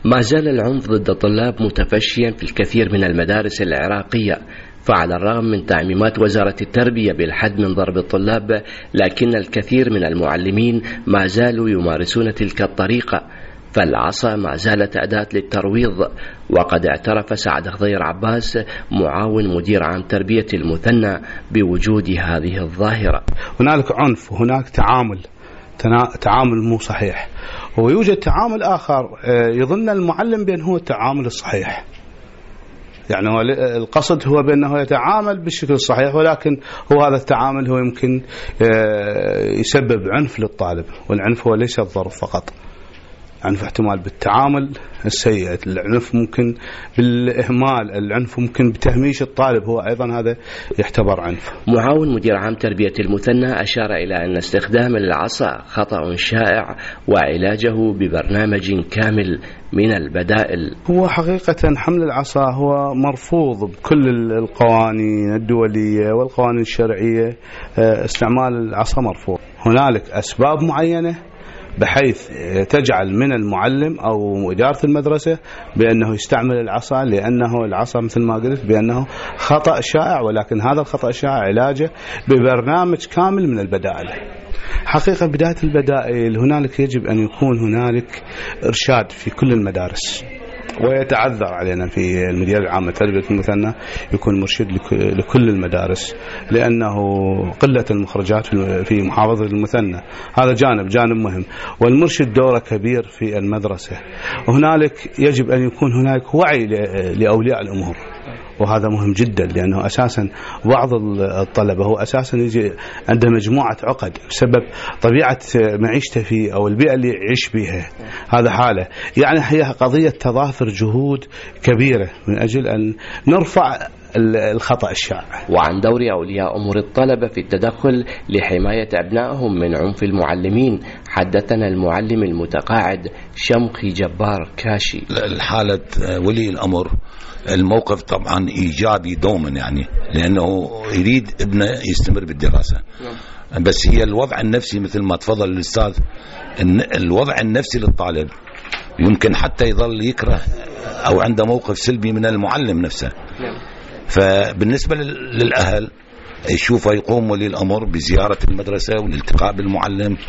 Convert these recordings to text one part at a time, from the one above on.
ما زال العنف ضد الطلاب متفشيا في الكثير من المدارس العراقية، فعلى الرغم من تعميمات وزارة التربية بالحد من ضرب الطلاب، لكن الكثير من المعلمين ما زالوا يمارسون تلك الطريقة، فالعصا ما زالت أداة للترويض. وقد اعترف سعد خضير عباس معاون مدير عام تربية المثنى بوجود هذه الظاهرة. هنالك عنف وهناك تعامل مو صحيح، ويوجد تعامل آخر يظن المعلم بأنه هو التعامل الصحيح، يعني هو القصد هو بأنه يتعامل بالشكل الصحيح، ولكن هو هذا التعامل هو يمكن يسبب عنف للطالب، والعنف هو ليس الضرب فقط، عنف احتمال بالتعامل السيء، العنف ممكن بالإهمال، العنف ممكن بتهميش الطالب، هو أيضا هذا يعتبر عنف. معاون مدير عام تربية المثنى أشار إلى أن استخدام العصا خطأ شائع وعلاجه ببرنامج كامل من البدائل. هو حقيقة حمل العصا هو مرفوض بكل القوانين الدولية والقوانين الشرعية، استعمال العصا مرفوض. هنالك أسباب معينة بحيث تجعل من المعلم أو إدارة المدرسة بأنه يستعمل العصا، لأنه العصا مثل ما قلت بأنه خطأ شائع، ولكن هذا الخطأ الشائع علاجه ببرنامج كامل من البدائل. حقيقة بداية البدائل هنالك يجب أن يكون هنالك إرشاد في كل المدارس، ويتعذر علينا في المدير العام لتربية المثنى يكون مرشد لكل المدارس، لأنه قلة المخرجات في محافظة المثنى هذا جانب مهم، والمرشد دوره كبير في المدرسة. وهنالك يجب أن يكون هناك وعي لأولياء الأمور، وهذا مهم جدا، لأنه أساسا بعض الطلبة هو أساسا يجي عنده مجموعة عقد بسبب طبيعة معيشته فيه أو البيئة اللي يعيش بها، هذا حالة. يعني هي قضية تضافر جهود كبيرة من أجل أن نرفع الخطأ الشائع. وعن دور أولياء أمور الطلبة في التدخل لحماية أبنائهم من عنف المعلمين حدثنا المعلم المتقاعد شمخي جبار كاشي. الحالة ولي الأمر الموقف طبعا إيجابي دوما، يعني لأنه يريد ابنه يستمر بالدراسة، بس هي الوضع النفسي مثل ما تفضل الأستاذ، الوضع النفسي للطالب يمكن حتى يظل يكره أو عنده موقف سلبي من المعلم نفسه. فبالنسبة للأهل يشوفه يقوم ولي الأمر بزيارة المدرسة والالتقاء بالمعلم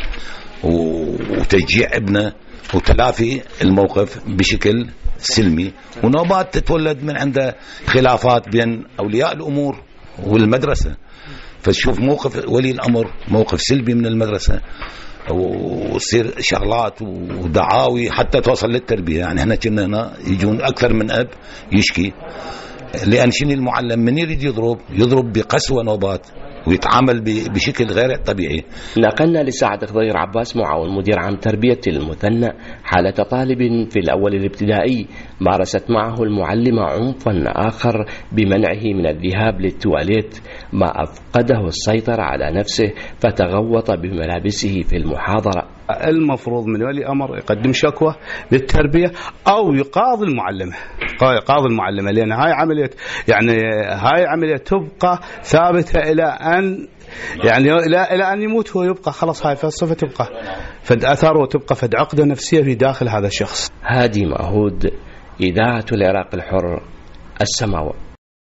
وتشجيع ابنه وتلافي الموقف بشكل سلمي، ونوبات تتولد من عنده خلافات بين أولياء الأمور والمدرسة، فتشوف موقف ولي الأمر موقف سلبي من المدرسة وتصير شغلات ودعاوي حتى توصل للتربية. يعني احنا كنا هنا يجون أكثر من أب يشكي، لأن شنو المعلم من يريد يضرب بقسوة نوبات ويتعامل بشكل غير طبيعي. نقلنا لسعد خضير عباس معاون مدير عام تربية المثنى حالة طالب في الأول الابتدائي مارست معه المعلمة عنفا آخر بمنعه من الذهاب للتواليت، ما أفقده السيطرة على نفسه فتغوط بملابسه في المحاضرة. المفروض من ولي أمر يقدم شكوى للتربية أو يقاضي المعلمة، لأن هاي عملية تبقى ثابتة إلى أن إلى أن يموت هو، يبقى خلاص هاي فلسفة تبقى فد أثر وتبقى فد عقدة نفسية في داخل هذا الشخص. هادي ماهود، إذاعة العراق الحر، السماوات.